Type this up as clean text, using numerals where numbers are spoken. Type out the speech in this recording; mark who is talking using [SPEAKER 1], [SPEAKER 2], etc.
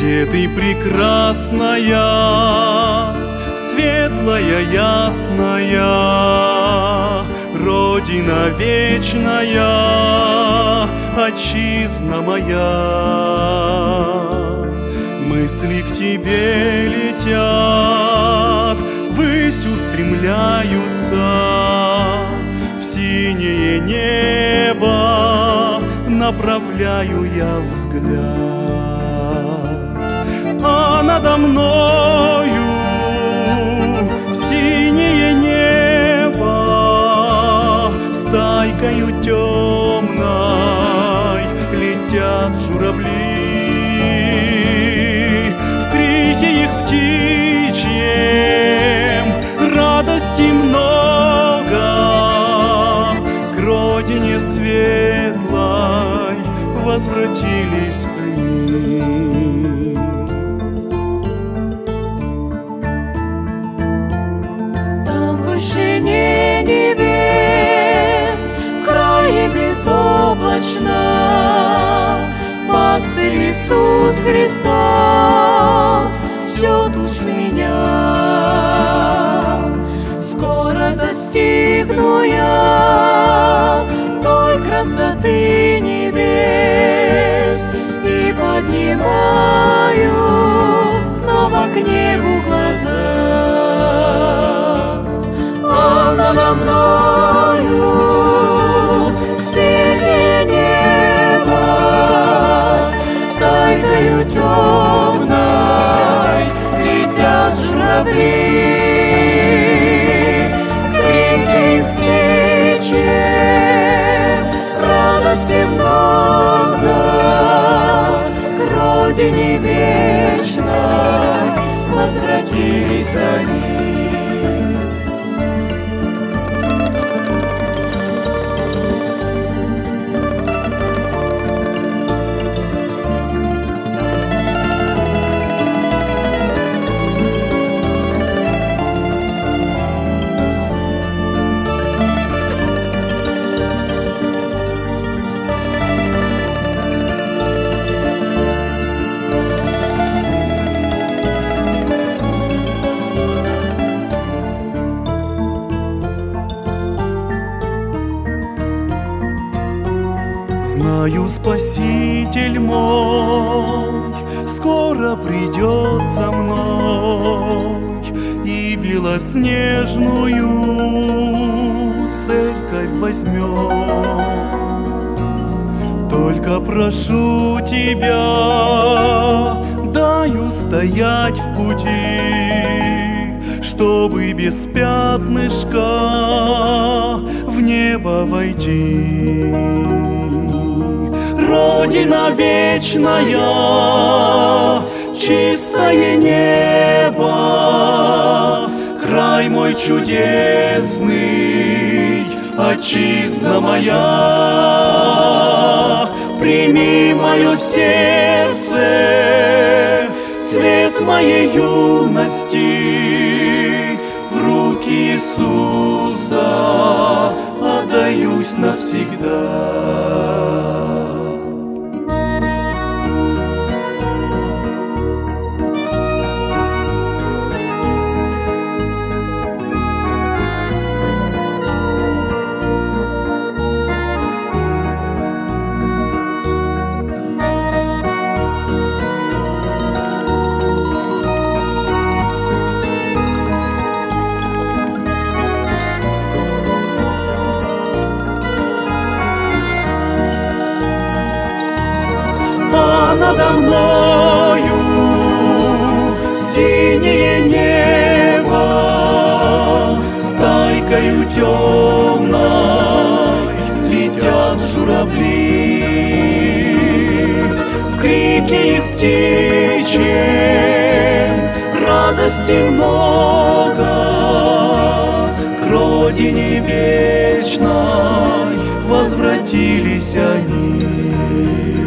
[SPEAKER 1] Где ты прекрасная, светлая, ясная, Родина вечная, отчизна моя. Мысли к тебе летят, ввысь устремляются, в синее небо направляю я взгляд. А надо мною синее небо, стайкою темной летят журавли. В крике их птичьем радости много, к родине светлой возвратились они.
[SPEAKER 2] В вышине небес, в крае безоблачном, пастырь Иисус Христос ждет уж меня. Скоро достигну я той красоты небес и поднимаю снова к небу глаза. А надо мною синее небо, стайкою темной летят журавли. Крики птичьи, радости много, к родине вечной возвратились они.
[SPEAKER 1] Знаю, Спаситель мой скоро придет за мной и белоснежную церковь возьмет. Только прошу тебя, дай устоять в пути, чтобы без пятнышка в небо войти. Родина вечная, чистое небо, край мой чудесный, отчизна моя. Прими мое сердце, свет моей юности, в руки Иисуса отдаюсь навсегда. Надо мною синее небо, стайкою темной летят журавли. В крике их птичьем радости много, к родине вечной возвратились они.